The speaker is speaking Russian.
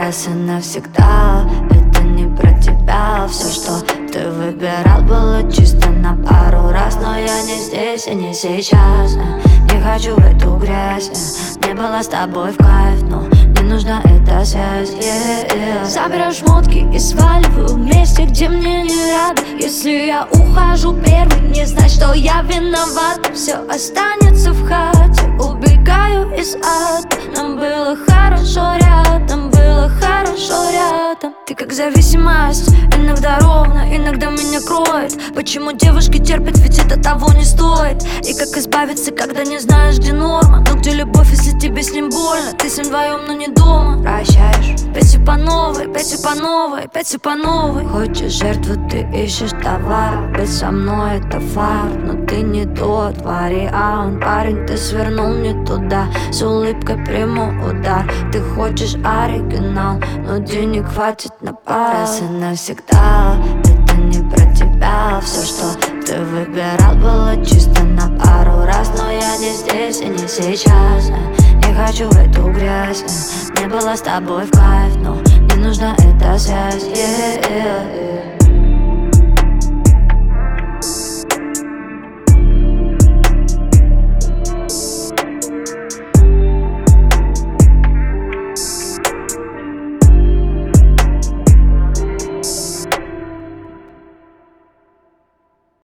раз и навсегда. Это не про тебя. Все, что ты выбирал, было чисто на пару раз. Но я не здесь и не сейчас. Не хочу в эту грязь. Не была с тобой в кайф, но не нужна эта связь. Собираю шмотки и сваливаю вместе, где мне не рады. Если я ухожу первый, не знать, что я виноват. Все останется в хате, убегаю из ада. Нам было хорошо рядом, было хорошо рядом. Ты как зависимость, иногда ровно, иногда меня кроет. Почему девушки терпят, ведь это того не стоит. И как избавиться, когда не знаешь, где норма. Но где любовь, если тебе с ним больно? Ты с ним вдвоем, но не дома. Прощаешь, опять все по новой, опять все по новой, опять все по новой. Хочешь жертву, ты ищешь товар. Быть со мной это факт, но ты не тот вариант. Парень, ты свернул не туда, с улыбкой приму удар. Ты хочешь оригинал, но денег хватит на пару. Раз и навсегда, это не про тебя. Все, что ты выбирал, было чисто на пару раз. Но я не здесь и не сейчас. Не хочу в эту грязь. Не была с тобой в кайф, но не нужна эта связь.